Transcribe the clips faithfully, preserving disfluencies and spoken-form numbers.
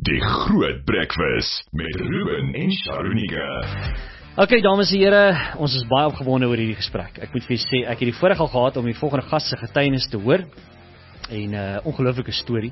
Die Groot Breakfast met Ruben en Sharonika. Ok, dames en here, ons is baie opgewonde oor hierdie gesprek. Ek moet vir julle sê, ek het die voorreg al gehad om die volgende gas se getuienis te hoor. En 'n uh, ongelooflike storie.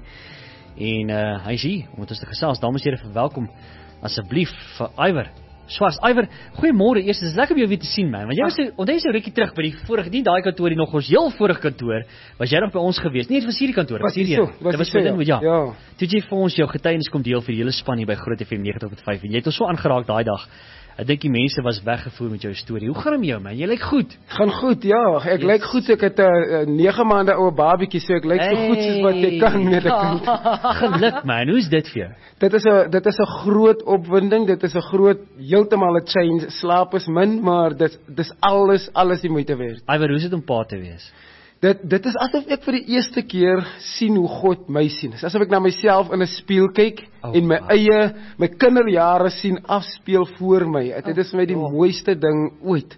En uh, hy is hier om met ons te gesels. Dames en here, verwelkom asseblief vir Iwer Swarts. Iwer, goeiemôre. Eers is lekker om jou weer te sien, man. Want jy was onthou jy 'n rukkie terug by die vorige, nie daai kantoor nie, nog ons heel vorige kantoor, was jy nog by ons gewees. Nee, dit was hierdie kantoor, was hierdie. Dit was vir Linwood, ja. ja. Toe jy vir ons jou getuienis kom deel vir die hele span hier by Groot F M negentig punt vyf en jy het ons so aangeraak daai dag. Ek dink die mense was weggevoer met jou storie. Hoe gaan dit met jou, man? Jy lyk goed. Gaan goed, ja. Ek yes. lyk goed. Ek het 'n uh, nege maande oue babietjie, so ek lyk hey. so goed soos wat ek kan met 'n kind. Geluk, man. Hoe is dit vir jou? Dit is 'n dit is 'n groot opwinding. Dit is 'n groot heeltemal 'n change. Slaap is min, maar dit dis alles alles die moeite werd. Iwer, hoe is dit om pa te wees? Dit dit is asof ek vir die eerste keer sien hoe God my sien. Dit is asof ek na myself in 'n spieël kyk oh, en my God. eie my kinderjare sien afspeel voor my. Dit oh, is vir my die oh. mooiste ding ooit.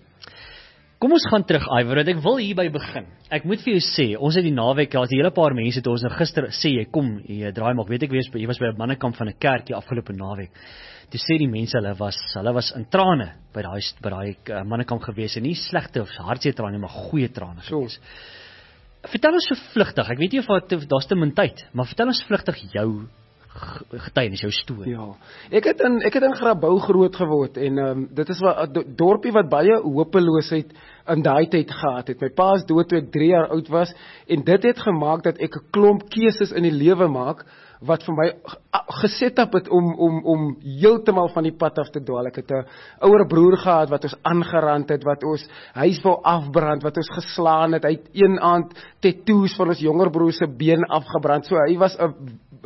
Kom ons gaan terug, Iwer, want ek wil hierby begin. Ek moet vir jou sê, ons het die naweek, daar's 'n hele paar mense toe ons nou gister sê jy kom, jy draai maar, weet ek wees, jy was by 'n mannekamp van 'n kerk die afgelope naweek. Toe sê die mense hulle was hulle was in trane by daai by daai uh, mannekamp gewees en nie slegte of hartseer trane, maar goeie trane gewees. So. Vertel ons so vlugtig, ek weet nie of daar's te min tyd, maar vertel ons vlugtig jou getuienis, jou storie. Ja, ek het in ek het in Grabouw groot geword en um, dit is 'n dorpie wat baie hopeloosheid in daai tyd gehad het. My pa is dood toe ek drie jaar oud was en dit het gemaak dat ek 'n klomp keuses in die lewe maak wat vir my geset op het om om om heeltemal van die pad af te dwaal. Ek het 'n ouer broer gehad wat ons aangerand het, wat ons huis wou afbrand, wat ons geslaan het. Hy het een aand tattoos van ons jonger broer se been afgebrand. So hy was 'n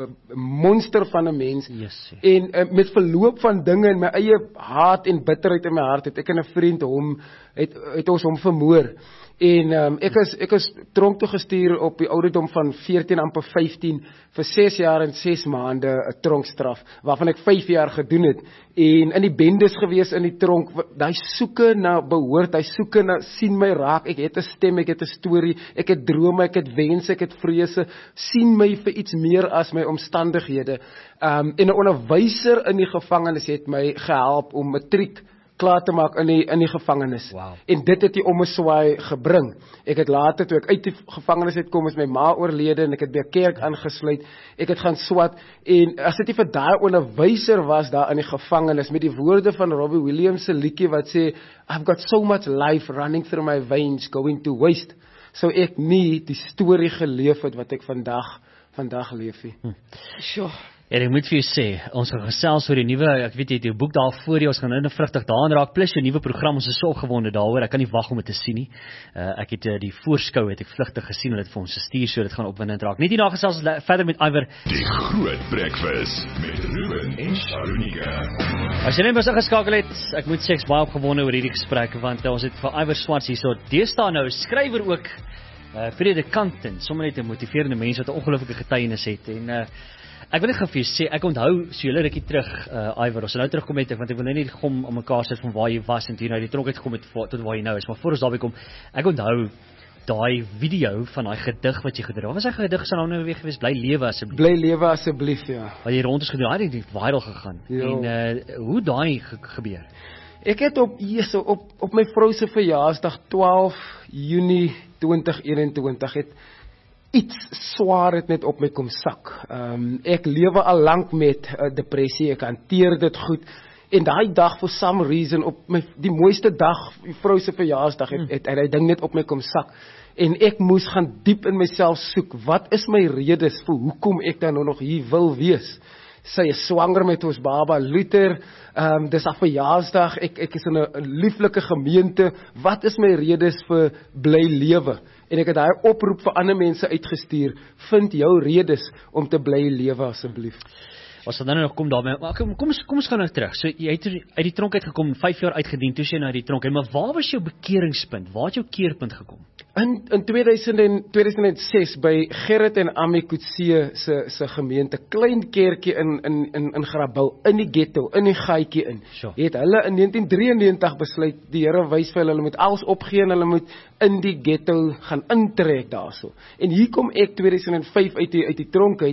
monster van 'n mens. Yes, yes. En uh, met verloop van dinge en my eie haat en bitterheid in my hart het ek en 'n vriend hom het het ons hom vermoor. En um, ek is ek is tronk toe gestuur op die ouderdom van veertien amper vyftien vir ses jaar en ses maande 'n tronkstraf waarvan ek vyf jaar gedoen het en in die bendes gewees in die tronk. Daai soeke na behoort, hy soeke na sien my raak. Ek het 'n stem, ek het 'n storie, ek het drome, ek het wense, ek het vrese. Sien my vir iets meer as my omstandighede. Um, en 'n onderwyser in die gevangenis het my gehelp om matriek klaar te maak in die, in die gevangenis. Wow. En dit het die ommeswaai gebring. Ek het later, toe ek uit die gevangenis het kom, is my ma oorlede en ek het by 'n kerk aangesluit. Ek het gaan swat en as dit nie vir daai onderwyser was daar in die gevangenis met die woorde van Robbie Williams se liedjie wat sê I've got so much life running through my veins going to waste. So ek nie die storie geleef het wat ek vandag vandag leef nie. Hm. Sure. En ek moet vir jou sê, ons gaan gesels oor die nuwe, ek weet jy het jou boek daar voor jou, ons gaan nou vrugtig daaraan raak, plus jou nuwe program, ons is so opgewonde daaroor, ek kan nie wag om dit te sien nie. Uh, ek het uh, die voorskou het ek vlugtig gesien, hulle het vir ons gestuur, so dit gaan opwindend raak. Net hierna gesels ons verder met Iwer. Die Groot Breakfast met Ruben en Sharonika. As jy net was ingeskakel het, ek moet sê ek's baie opgewonde oor hierdie gesprek, want uh, ons het vir Iwer Swarts hier so, deesdae nou, skrywer ook, uh, predikant en sommer net 'n motiverende mens wat 'n ongelooflike getuienis het en uh, ek wil net gou vir julle sê, ek onthou so julle rukkie terug, uh, Iwer, ons nou terugkom met ek, want ek wil nou nie gom om mekaar sit van waar jy was en toe nou die tronk uitgekom het tot waar jy nou is, maar voor ons daarby kom, ek onthou daai video van daai gedig wat jy gedra. Wat was hy gedig se naam nou weer gewees? Bly lewe asseblief. Bly lewe asseblief, ja. Wat jy rond is gedoen, hy het die viral gegaan. Jo. En uh, hoe daai ge gebeur? Ek het op Jesus op op my vrou se verjaarsdag twaalf Junie twintig eenentwintig het iets swaar het net op my kom sak. Um, ek lewe al lank met uh, depressie, ek hanteer dit goed. En daai dag, for some reason, op my, die mooiste dag, die vrou se verjaarsdag, het, het, het hy ding net op my kom sak. En ek moes gaan diep in myself soek, wat is my redes vir hoekom ek dan nou nog hier wil wees? Sy is swanger met ons baba Luther, um, dis haar verjaarsdag, ek, ek is in 'n lieflike gemeente, wat is my redes vir bly lewe? En ek het daai oproep vir ander mense uitgestuur, vind jou redes om te bly lewe asseblief. Ons sal dan nog kom daarmee, maar kom, kom, kom ons gaan nou terug, so jy het uit die tronk uitgekom, vyf jaar uitgedien, toe jy nou uit die tronk, en maar waar was jou bekeringspunt, waar het jou keerpunt gekom? In, in tweeduisend ses by Gerrit en Ami Kutse se, se gemeente, klein kerkie in, in, in, in Grabouw, in die ghetto, in die gaatjie in, sure. Het hulle in negentien drieënnegentig besluit, die Here wys vir hulle, hulle moet alles opgee en hulle moet in die ghetto gaan intrek daarso. En hier kom ek tweeduisend vyf uit die, uit die tronk uit,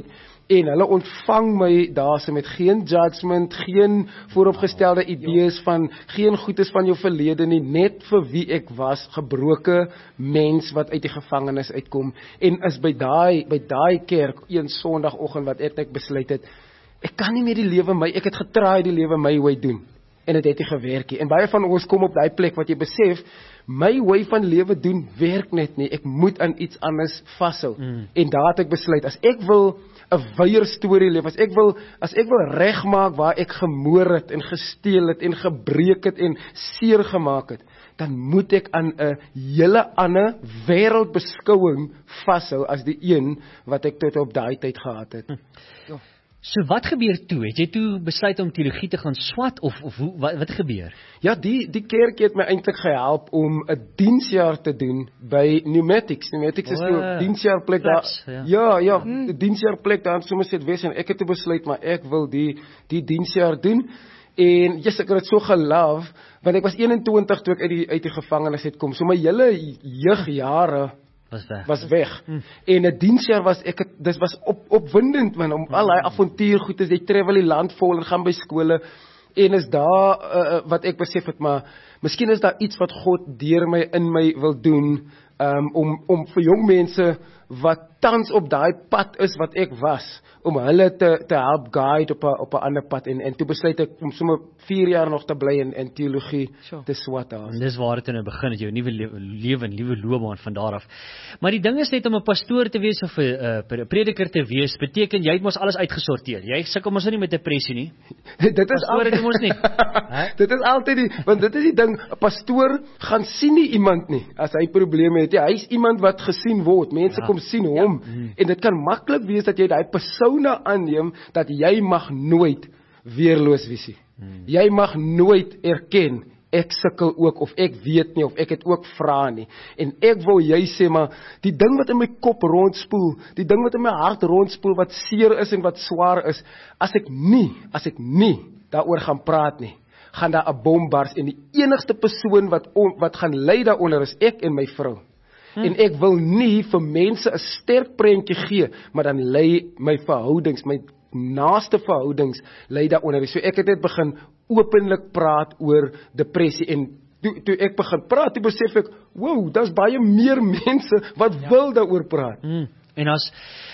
en hulle ontvang my daarso met geen judgment, geen vooropgestelde idees van, geen goedes van jou verlede nie, net vir wie ek was, gebroke mens wat uit die gevangenis uitkom, en is by daai by daai kerk een Sondagoggend wat ek, ek besluit het, ek kan nie meer die lewe my, ek het getraai die lewe my way doen, en het het nie gewerk nie, en baie van ons kom op daai plek wat jy besef, my way van lewe doen werk net nie, ek moet aan iets anders vashou, mm. en daar het ek besluit, as ek wil 'n wyeer storie leef, as ek wil, as ek wil regmaak waar ek gemoor het, en gesteel het, en gebreek het, en seer gemaak het, dan moet ek aan 'n hele ander wêreldbeskouing vashou, as die een wat ek tot op daai tyd gehad het. Hm. So wat gebeur toe? Het jy toe besluit om teologie te gaan swat, of, of hoe, wat, wat gebeur? Ja, die, die kerk het my eintlik gehelp om 'n diensjaar te doen by Pneumatics. Pneumatics is nou 'n diensjaarplek daar. Ja, ja, ja hmm. 'n diensjaarplek daar in Somerset West, en ek het toe besluit, maar ek wil die, die diensjaar doen. En yes, ek het dit so geloof, want ek was eenentwintig toe ek uit die, uit die gevangenis het kom. So my hele jeugjare was weg. Was weg. Hmm. En 'n diensjaar was ek het, dis was op opwindend man, om al daai avontuurgoed is, jy travel die land vol en gaan by skole, en is daar uh, wat ek besef het, maar miskien is daar iets wat God deur my in my wil doen, um, om om vir jong mense wat tans op daai pad is wat ek was, om hulle te te help guide op 'n op 'n ander pad, en en toe besluit ek om sommer vier jaar nog te bly in in teologie sure. te swat daar. En dis waar dit nou begin het, jou nuwe lewe en nuwe loopbaan van daar af. Maar die ding is net om 'n pastoor te wees of 'n uh, prediker te wees, beteken jy het mos alles uitgesorteer. Jy sukkel mos nie met depressie nie. dit is altyd dit mos nie. dit is altyd die, want dit is die ding, 'n pastoor gaan sien nie iemand nie as hy probleme het. Ja, hy's iemand wat gesien word. Mense ja. kom sien hom ja. mm. en dit kan maklik wees dat jy daai persona aanneem dat jy mag nooit weerloos wees nie. Hmm. Jy mag nooit erken, ek sukkel ook, of ek weet nie, of ek het ook vra nie. En ek wil jy sê, maar die ding wat in my kop rondspoel, die ding wat in my hart rondspoel, wat seer is en wat swaar is, as ek nie, as ek nie daaroor gaan praat nie, gaan daar 'n bom bars, en die enigste persoon wat, on, wat gaan ly daaronder is ek en my vrou. Hmm. En ek wil nie vir mense 'n sterk prentjie gee, maar dan lê my verhoudings, my naaste verhoudings lê daaronder. So ek het net begin openlik praat oor depressie, en toe, toe ek begin praat, toe besef ek, wow, daar's baie meer mense wat ja. wil daaroor praat. Hmm. En as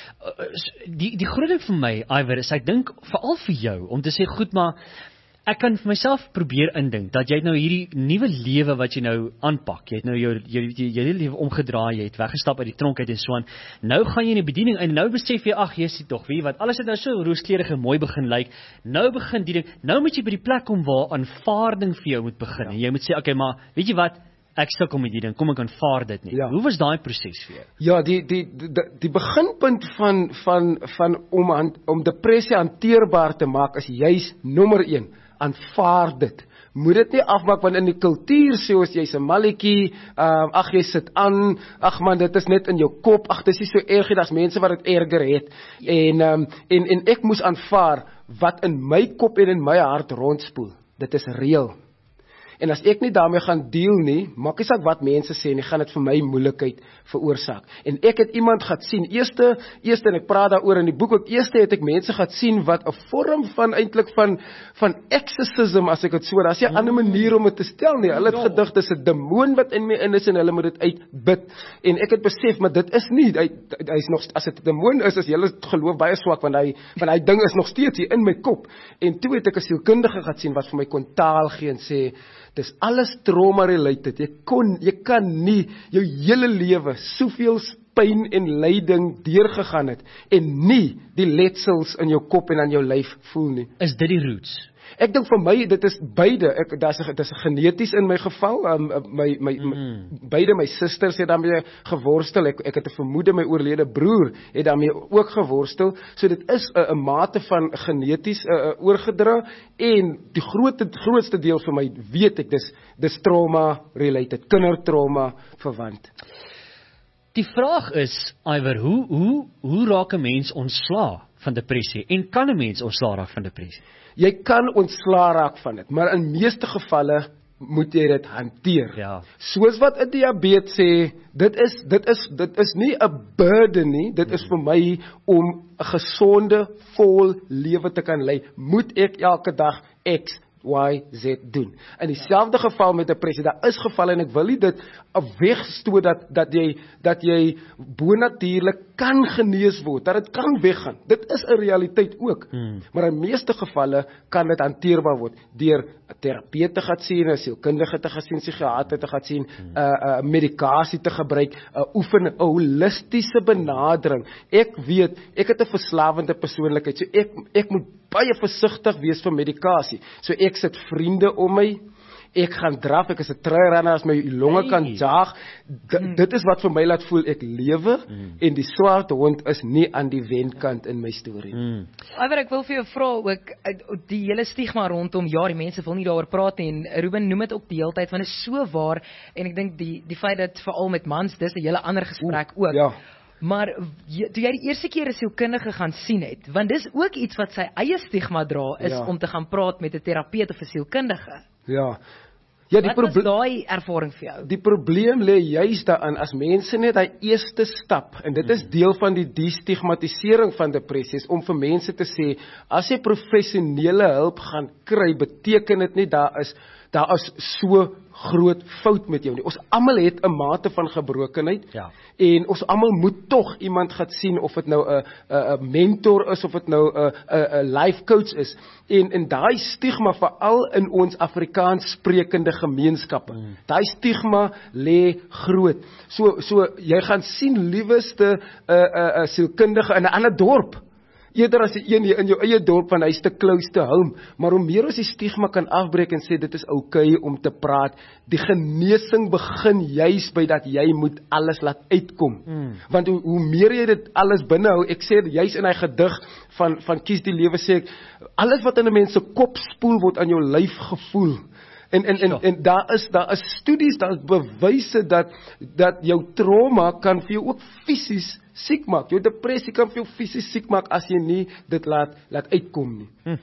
die die groot ding vir my, Iwer, is ek dink veral vir jou om te sê, goed, maar ek kan vir myself probeer indink dat jy nou hierdie nuwe lewe wat jy nou aanpak, jy het nou jou jou jou hele lewe omgedraai, jy het weggestap uit die tronk uit en so aan. Nou gaan jy in die bediening en nou besef jy, ag Jesus tog, weet jy wat, alles het nou so rooskleurig en mooi begin lyk. Nou begin die ding, nou moet jy by die plek kom waar aanvaarding vir jou moet begin. Ja. En jy moet sê, okay, maar weet jy wat, ek sukkel met die ding, kom ek aanvaar dit nie. Ja. Hoe was daai proses vir jou? Ja, die die die, die beginpunt van van van om aan, om depressie hanteerbaar te maak is juis nommer een. Aanvaar dit. Moet dit nie afmaak, want in die kultuur sê ons jy's 'n malletjie, um, ag jy sit aan, ag man, dit is net in jou kop, ag dis nie so erg nie, daar's mense wat dit erger het. En um, en en ek moes aanvaar wat in my kop en in my hart rondspoel. Dit is reël. En as ek nie daarmee gaan deel nie, maak nie saak wat mense sê nie, gaan dit vir my moeilikheid veroorsaak. En ek het iemand gaan sien, eerste, eerste en ek praat daaroor in die boek ook, eerste het ek mense gaan sien wat 'n vorm van eintlik van van exorcism, as ek dit so, daar's 'n ander manier om dit te stel nie. Hulle het gedig dis 'n demoon wat in my in is en hulle moet dit uitbid. En ek het besef, maar dit is nie, hy hy's nog, as dit 'n demoon is, is julle geloof baie swak, want hy want hy ding is nog steeds hier in my kop. En toe het ek 'n sielkundige gaan sien wat vir my kon taal gee en sê, dis alles trauma related. Jy kon, jy kan nie jou hele lewe soveel pyn en lyding deurgegaan het en nie die letsels in jou kop en aan jou lyf voel nie. Is dit die roots? Ek dink vir my dit is beide. Ek daar's dit is geneties in my geval. Um, my my, mm. my beide my susters het daarmee geworstel. Ek ek het 'n vermoede my oorlede broer het daarmee ook geworstel. So dit is 'n uh, 'n mate van geneties uh, uh, oorgedra en die grootste grootste deel vir my weet ek dis dis trauma related, kindertrauma verwant. Die vraag is, Iwer, hoe hoe hoe raak 'n mens ontslae van depressie en kan 'n mens ontslae raak van depressie? Jy kan ontslaa raak van dit, maar in meeste gevalle moet jy dit hanteer. Ja. Soos wat 'n diabetes sê, dit is dit is dit is nie 'n burden nie, dit is vir my om 'n gesonde, vol lewe te kan lei. Moet ek elke dag X Y Z doen. In dieselfde geval met 'n depressie, daar is gevalle en ek wil nie dit wegstoot dat dat jy dat jy bonatuurlik kan genees word, dat dit kan weggaan. Dit is 'n realiteit ook. Hmm. Maar in meeste gevalle kan dit hanteerbaar word deur 'n terapeut te gaan sien, 'n sielkundige te gaan sien, 'n psigiater te gaan sien, 'n hmm. uh, uh, medikasie te gebruik, 'n uh, oefen, 'n holistiese benadering. Ek weet, ek het 'n verslawende persoonlikheid, so ek ek moet baie versigtig wees vir medikasie. So ek sit vriende om my, ek gaan draf, ek is 'n trailrunner as my longe kan jaag. D mm. Dit is wat vir my laat voel ek lewe mm. en die swart hond is nie aan die wenkant in my storie. Mm. Iwer, ek wil vir jou vra ook die hele stigma rondom, ja, die mense wil nie daaroor praat en Ruben noem dit ook die hele tyd, want dit is so waar en ek dink die die feit dat veral met mans, dis 'n hele ander gesprek Oeh, ook. Ja. Maar toe jy die eerste keer 'n sielkundige gaan sien het, want dis ook iets wat sy eie stigma dra, is ja. om te gaan praat met 'n terapeut of 'n sielkundige. Ja. Ja, die wat was daai ervaring vir jou? Die probleem lê juis daarin, as mense net daai eerste stap, en dit is deel van die destigmatisering van depressies, om vir mense te sê, as jy professionele hulp gaan kry, beteken dit nie daar is daar is so groot fout met jou nie. Ons almal het 'n mate van gebrokenheid, ja. en ons almal moet tog iemand gaan sien, of dit nou 'n 'n mentor is, of dit nou 'n 'n 'n life coach is. En en daai stigma, veral in ons Afrikaans sprekende gemeenskappe, mm. daai stigma lê groot. So so jy gaan sien lieweste 'n 'n 'n sielkundige in 'n ander dorp, eerder as die een in jou eie dorp, van huis te close to home. Maar hoe meer ons die stigma kan afbreek en sê dit is oukei om te praat, die genesing begin juis by dat jy moet alles laat uitkom. Mm. Want hoe, hoe meer jy dit alles binnehou, ek sê juis in hy gedig van van Kies die Lewe, sê ek, alles wat in 'n mens se kop spoel word aan jou lyf gevoel. En en en en daar is daar is studies, daar is bewyse dat dat jou trauma kan vir jou ook fisies siek maak. Jou depressie kan vir jou fisies siek maak as jy nie dit laat laat uitkom nie. Hm.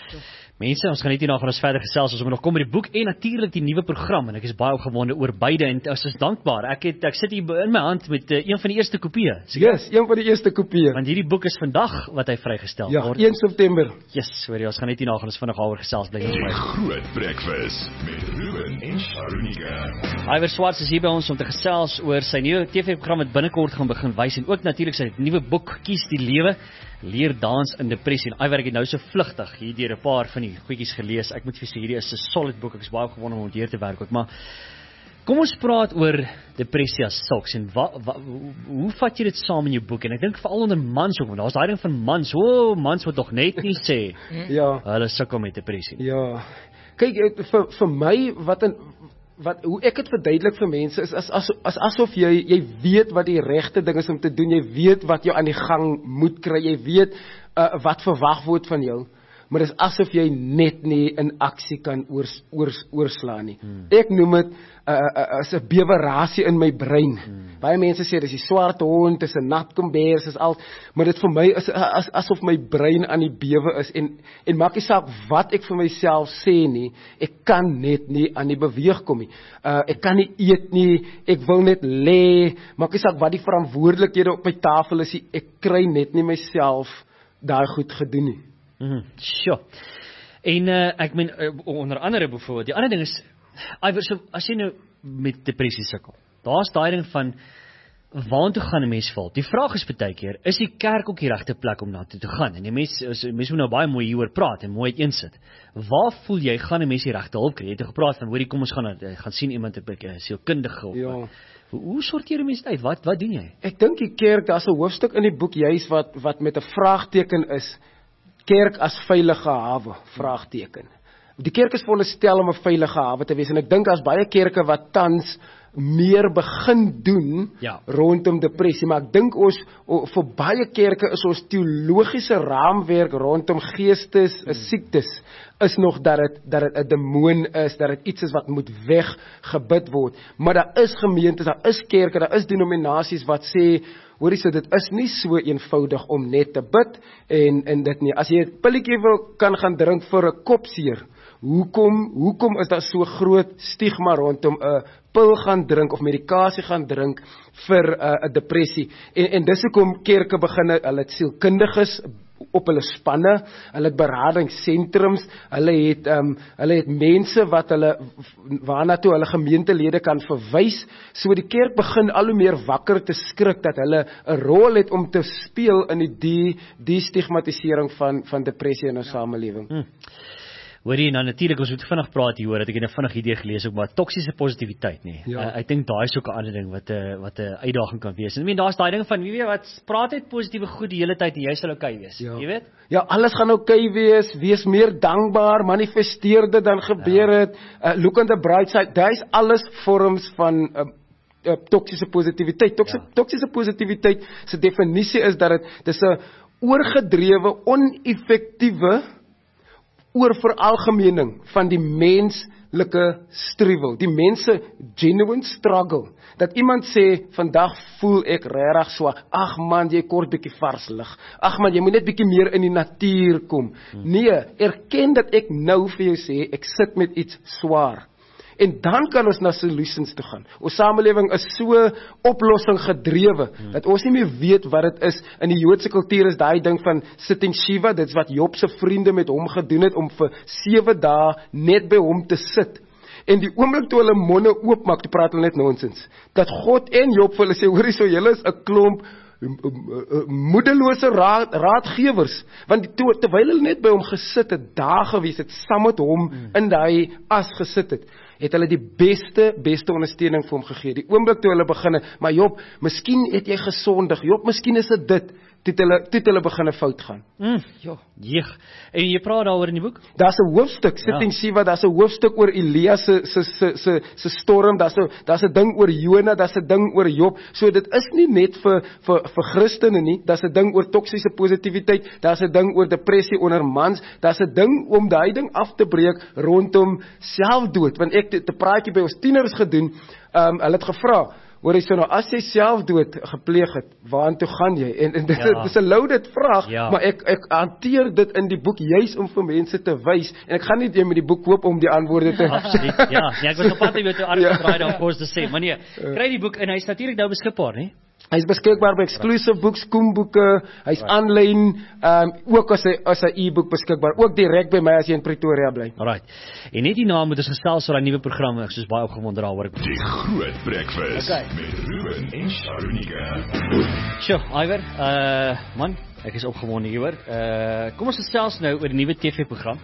Mense, ons gaan net hierna gaan ons verder gesels, ons moet nog kom met die boek en natuurlik die nuwe program, en ek is baie opgewonde oor beide en ons is dankbaar. Ek het ek sit hier in my hand met uh, een van die eerste kopieë. Yes, een van die eerste kopieë. Want hierdie boek is vandag wat hy vrygestel ja, word. een September. Yes, hoor jy, ons gaan net hierna gaan ons vinnig daaroor gesels bly ons my. Groot breakfast met Ruben en Sharunika. Iwer Swarts is hier by ons om te gesels oor sy nuwe T V-program wat binnekort gaan begin wys, en ook natuurlik sy nuwe boek Kies die Lewe, leer dans in depressie. En Iwer, ek het nou so vlugtig hier deur 'n paar van die goedjies gelees. Ek moet vir sê hierdie is 'n solid boek. Ek is baie opgewonde om deur te werk ook, maar kom ons praat oor depressie as sulks en wa, wa, hoe, hoe vat jy dit saam in jou boek? En ek dink veral onder mans ook, want daar's daai ding van mans, o, oh, mans wat tog net nie sê ja, hulle sukkel met depressie. Ja. Kyk, vir vir my wat 'n wat hoe ek dit verduidelik vir mense is as as, as asof jy jy weet wat die regte ding is om te doen, jy weet wat jou aan die gang moet kry, jy weet uh, wat verwag word van jou, maar dit is asof jy net nie in aksie kan oors, oors, oorslaan nie. Hmm. Ek noem dit uh, uh, as 'n bewerasie in my brein. Hmm. Baie mense sê dis die swart hond, dis 'n nat kombers, is al, maar dit vir my is as, asof my brein aan die bewe is en en maak nie saak wat ek vir myself sê nie, ek kan net nie aan die beweeg kom nie. Uh, ek kan nie eet nie, ek wil net lê, maak nie saak wat die verantwoordelikhede op my tafel is, ek kry net nie myself daai goed gedoen nie. Mhm, sure. En uh, ek meen uh, onder andere byvoorbeeld, die ander ding is, Iwer, so, as jy nou met depressie sukkel, daar's daai ding van waartoe gaan 'n mens val? Die vraag is baie keer, is die kerk ook die regte plek om na toe te gaan? En die mens is mense moet nou baie mooi hieroor praat en mooi uiteensit. Waar voel jy gaan 'n mens die regte hulp kry? Jy het gepraat van, hoorie, kom ons gaan gaan sien iemand 'n sielkundige. Ja. Hoe, hoe sorteer 'n mens uit? Wat wat doen jy? Ek dink die kerk, daar's 'n hoofstuk in die boek juis wat wat met 'n vraagteken is. Kerk as veilige hawe, vraagteken. Die kerk is veronderstel om 'n veilige hawe te wees, en ek dink daar's baie kerke wat tans meer begin doen Ja. rondom depressie, maar ek dink ons o, vir baie kerke is ons teologiese raamwerk rondom geestes, hmm. siektes is nog dat dit dat dit 'n demoon is, dat dit iets is wat moet weggebid word. Maar daar is gemeentes, daar is kerke, daar is denominasies wat sê, hoorie, so dit is nie so eenvoudig om net te bid en en dit nie. As jy 'n pilletjie wil kan gaan drink vir 'n kopseer, hoekom hoekom is daar so groot stigma rondom 'n pil gaan drink of medikasie gaan drink vir 'n uh, depressie? En en dis hoekom kerke begin hulle het sielkundiges op hulle spanne, hulle het beradingssentrums, hulle het um, hulle het mense wat hulle waarna toe hulle gemeentelede kan verwys. So die kerk begin al hoe meer wakker te skrik dat hulle 'n rol het om te speel in die die, die stigmatisering van van depressie in ons ja. samelewing. Hmm. Hoorie, nou natuurlik, ons moet vinnig praat hier hoor, dat ek het 'n vinnig idee gelees ook, maar toksiese positiwiteit nie. Ja. Uh, ek dink daai is ook 'n ander ding wat 'n uh, wat 'n uh, uitdaging kan wees. En ek meen daar's daai ding van wie weet wat praat net positiewe goed die hele tyd en jy sal okay wees, ja. jy weet? Ja, alles gaan okay wees, wees meer dankbaar, manifesteer dit dan gebeur dit. Ja. Uh, look on the bright side. Daar is alles vorms van uh, uh, toksiese positiwiteit. Toksiese ja. toksiese positiwiteit se definisie is dat dit dis 'n oorgedrewe, oneffektiewe oorveralgemening van die menslike struwel, die mense genuine struggle, dat iemand sê, vandag voel ek regtig swak, ag man, jy kort bietjie vars lig, ag man, jy moet net bietjie meer in die natuur kom, hmm. nee, erken dat ek nou vir jou sê, ek sit met iets swaar, en dan kan ons na solutions toe gaan. Ons samelewing is so oplossing gedrewe, hmm. dat ons nie meer weet wat dit is. In die Joodse kultuur is daai ding van sitting Shiva, dit is wat Job se vriende met hom gedoen het, om vir sewe dae net by hom te sit. En die oomblik toe hulle monde oopmaak, toe praat hulle net nonsens. Dat God en Job vir hulle sê, hoorie, so julle is 'n klomp moedelose raad, raadgewers, want to, terwyl hulle net by hom gesit het, dae gewees het, saam met hom hmm. in daai as gesit het, het hulle die beste, beste ondersteuning vir hom gegee. Die oomblik toe hulle begin, maar Job, miskien het jy gesondig, Job, miskien is dit dit, toe hulle, toe hulle begin 'n fout gaan. Mm, ja, jeeg. En jy praat daaroor in die boek? Daar's 'n hoofstuk, Sitting ja. Shiva, daar's 'n hoofstuk oor Elia se se se se se storm, daar's 'n daar's 'n ding oor Jona, daar's 'n ding oor Job. So dit is nie net vir vir vir Christene nie, daar's 'n ding oor toksiese positiwiteit, daar's 'n ding oor depressie onder mans, daar's 'n ding om daai ding af te breek rondom selfdood, want ek het 'n praatjie by ons tieners gedoen, ehm um, hulle het gevra, hoor jy so nou, as jy selfdood gepleeg het, waartoe gaan jy? En, en dit ja. is 'n loaded vraag, ja. maar ek ek hanteer dit in die boek juis om vir mense te wys, en ek gaan nie jy met die boek koop om die antwoorde te Absoluut. Ja, ja, ek was op pad om jou aan te draai dan kos te sê, maar nee, kry die boek en hy's natuurlik nou beskikbaar, né? Hy is beskikbaar by Exclusive Books, Koemboeke, hy's aanlyn, um, ook as 'n as 'n e-book beskikbaar, ook direk by my as jy in Pretoria bly. Alright. En net hierna moet ons gesels oor 'n nuwe program, ek is baie opgewonde daaroor. Die Groot Breakfast okay. met Ruben en Sharonika. Sjoe, Iwer, uh man, ek is opgewonde hieroor. Uh kom ons gesels nou oor 'n nuwe T V-program.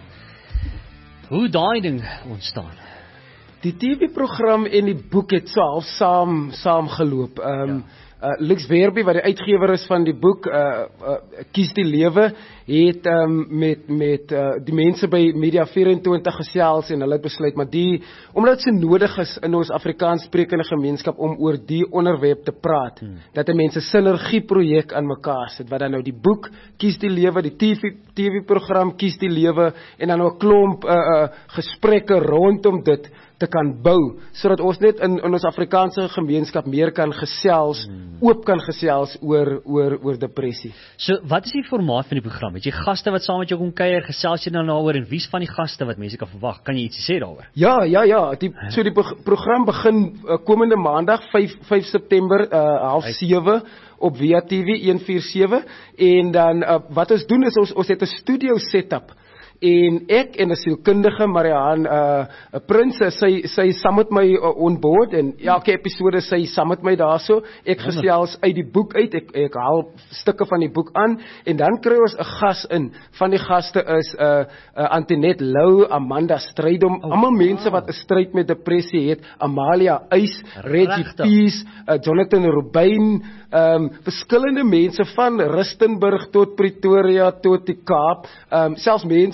Hoe daai ding ontstaan? Die T V-program en die boek het so half saam saam geloop. Ehm um, ja. Uh, Lux Werby, wat die uitgewer is van die boek, uh, uh, Kies die Lewe, het um, met, met uh, die mense by Media vyf en twintig gesels en hulle het besluit, maar die, omdat dit so nodig is in ons Afrikaans sprekende gemeenskap om oor die onderwerp te praat, hmm. dat die mense sinergieprojek aan mekaar sit, wat dan nou die boek Kies die Lewe, die T V-program Kies die Lewe, en dan nou 'n klomp uh, uh, gesprekke rondom dit te kan bou, sodat ons net in, in ons Afrikaanse gemeenskap meer kan gesels, hmm. oop kan gesels oor, oor, oor depressie. So, wat is die formaat van die program? Het jy gaste wat saam met jou kom kuier, gesels jy dan daaroor, en wie's van die gaste wat mense kan verwag? Kan jy iets sê daaroor? Ja, ja, ja, die, so die program begin uh, komende maandag, vyf September, uh, half sewe, op Via T V een vier sewe, en dan, uh, wat ons doen is, ons, ons het 'n studio setup, en ek en 'n sielkundige Mariaan, 'n uh, Prins, sy sy saam met my uh, on board, en elke episode sy saam met my daarso. Ek gesels uit die boek uit, ek ek haal stukke van die boek aan, en dan kry ons 'n gas in. Van die gaste is 'n uh, uh, Antoinette Lou, Amanda Strydom, oh, almal mense wow. wat 'n stryd met depressie het, Amalia Uys, Reggie Peace, uh, Jonathan Rubin, um, verskillende mense van Rustenburg tot Pretoria tot die Kaap, um, selfs mense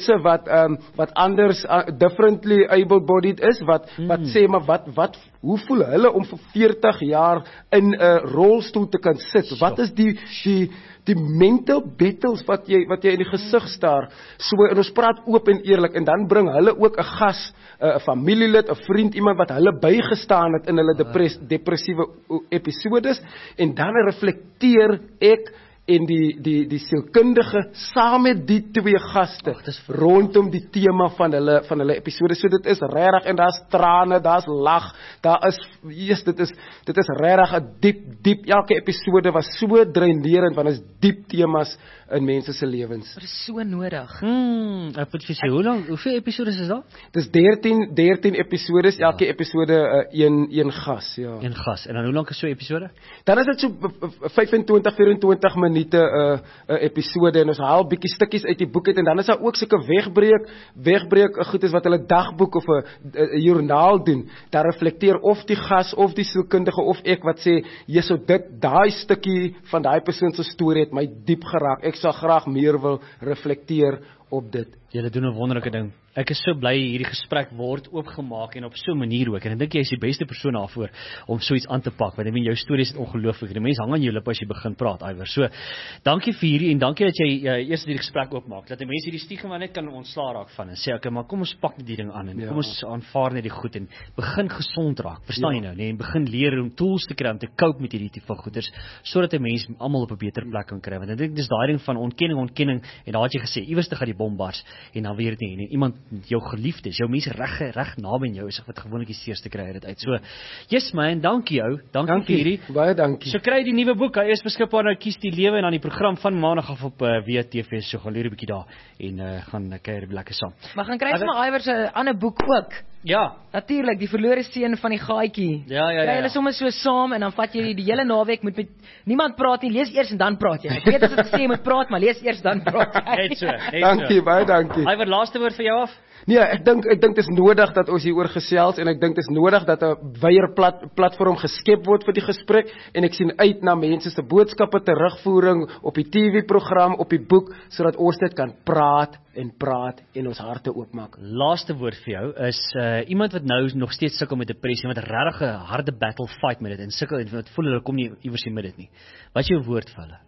mense wat um, wat anders uh, differently able-bodied is wat mm. wat sê maar wat wat hoe voel hulle om vir veertig jaar in 'n uh, rolstoel te kan sit? Wat is die die die mental battles wat jy wat jy in die gesig staar? So en ons praat oop en eerlik en dan bring hulle ook 'n gas, 'n uh, familielid, 'n vriend, iemand wat hulle bygestaan het in hulle depres, depressiewe episodes en dan reflekteer ek en die die die sielkundige saam met die twee gaste Ach, rondom die tema van hulle van hulle episode. So dit is regtig en daar's trane, daar's lag, daar is yes, dit is dit is regtig 'n diep diep elke episode was so dreinerend want dit is diep temas in mense se lewens. Dit is so nodig. Hmm, ek moet vir sê, hoe lank, hoeveel episodes is daar? Dis dertien dertien episodes, elke ja. episode uh, een een gas, ja. Een gas. En dan hoe lank is so 'n episode? Dan is dit so vyfentwintig vyf-en-twintig minute 'n uh, uh, episode en ons haal bietjie stukkies uit die boek uit en dan is daar ook sulke wegbreek, wegbreek goed is wat hulle dagboek of 'n joernaal doen. Daar reflekteer of die gas of die sielkundige of ek wat sê, "Jeso, dit daai stukkie van daai persoon se storie het my diep geraak. Ek sal graag meer wil reflekteer op dit." Julle doen 'n wonderlike ding. Ek is so bly hierdie gesprek word oopgemaak en op so 'n manier ook. En ek dink jy is die beste persoon daarvoor om so iets aan te pak. Want ek meen jou stories is ongelooflik. Die mense hang aan jou lippe as jy begin praat, Iwer. So, dankie vir hierdie en dankie dat jy uh, eers hierdie gesprek oopmaak. Dat die mense hierdie stigma net kan ontslaa raak van en sê, "Oké, maar kom ons pak net die ding aan en ja. kom ons aanvaar net die goed en begin gesond raak." Verstaan ja. jy nou, nee, en begin leer om tools te kry om te cope met hierdie tipe van goeders sodat 'n mens almal op 'n beter plek kan kry. Want ek dink dis daai ding van ontkenning, ontkenning en daar het jy gesê, iewers te gaan die bom bars en dan weer dit nie en iemand jou geliefde is, jou mense reg reg naby in jou is wat gewoonlik die seerste kry uit dit uit. So, yes man, dankie jou. Dankie, dankie vir hierdie. Baie dankie. So kry die nuwe boek, hy is beskikbaar nou Kies die Lewe en dan die program van maandag af op uh, W T V. So gaan leer 'n bietjie daar en uh, gaan kuier lekker saam. Maar gaan kry sommer Iwer se ander boek ook. Ja, natuurlik, die verlore seun van die gaatjie. Ja, ja, ja. Kry hulle sommer so saam en dan vat jy die, die hele naweek moet met niemand praat nie, lees eers en dan praat jy. Ek weet as ek gesê jy moet praat, maar lees eers dan praat jy. Net so, net dankie, so. Baie dankie. Iwer, laaste woord vir jou af. Nee, ek dink ek dink dit is nodig dat ons hieroor gesels en ek dink dit is nodig dat 'n wyeer plat, platform geskep word vir die gesprek en ek sien uit na mense se boodskappe, terugvoering op die T V-program, op die boek sodat ons dit kan praat en praat en ons harte oopmaak. Laaste woord vir jou is uh, iemand wat nou nog steeds sukkel met depressie, wat regtig 'n harde battle fight met dit en sukkel en wat voel hulle kom nie iewers nie met dit nie. Wat is jou woord vir hulle?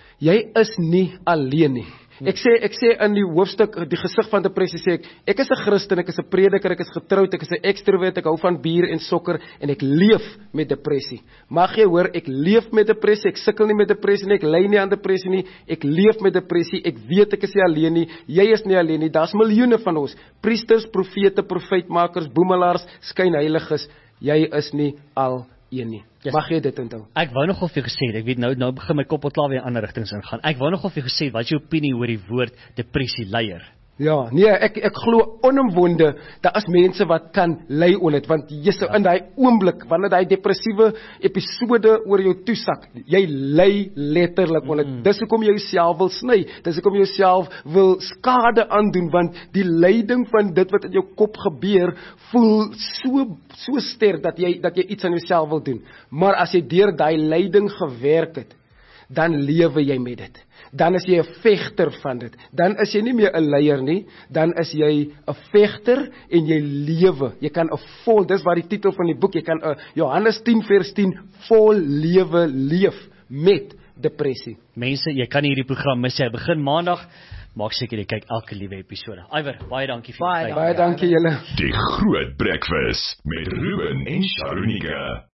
Jy is nie alleen nie. Ek sê ek sê in die hoofstuk die gesig van depressie sê ek ek is 'n Christen, ek is 'n prediker, ek is getroud, ek is 'n ekstrovert, ek hou van bier en sokker en ek leef met depressie. Mag jy hoor, ek leef met depressie, ek sukkel nie met depressie nie, ek ly nie aan depressie nie, ek leef met depressie, ek weet ek is nie alleen nie, jy is nie alleen nie, daar's miljoene van ons, priesters, profete, profetmakers, boemelaars, skynheiliges, jy is nie al een nie. Yes. Mag jy dit onthou? Ek wou nogal vir jou gesê, ek weet nou nou begin my kop al klaar weer in ander rigtings ingaan. Ek wou nogal vir jou gesê, wat is jou opinie oor die woord depressie leier? Ja, nee, ek ek glo onomwonde, daar is mense wat kan ly onder dit, want jy's ja. in daai oomblik wanneer daai depressiewe episode oor jou toesak, jy ly letterlik onder dit. Mm. Dis hoekom jy jouself wil sny, dis hoekom jy jouself wil skade aandoen, want die lyding van dit wat in jou kop gebeur, voel so so sterk dat jy dat jy iets aan jouself wil doen. Maar as jy deur daai lyding gewerk het, dan lewe jy met dit. Dan is jy 'n vegter van dit. Dan is jy nie meer 'n leier nie, dan is jy 'n vegter en jy lewe. Jy kan 'n vol, dis wat die titel van die boek, jy kan 'n Johannes tien vers tien vol lewe leef met depressie. Mense, jy kan hierdie program mis, hy begin maandag. Maak seker jy kyk elke liewe episode. Iwer, baie dankie vir baie, die tyd. Baie dankie julle. Die Groot Breakfast met Ruben en Sharonika.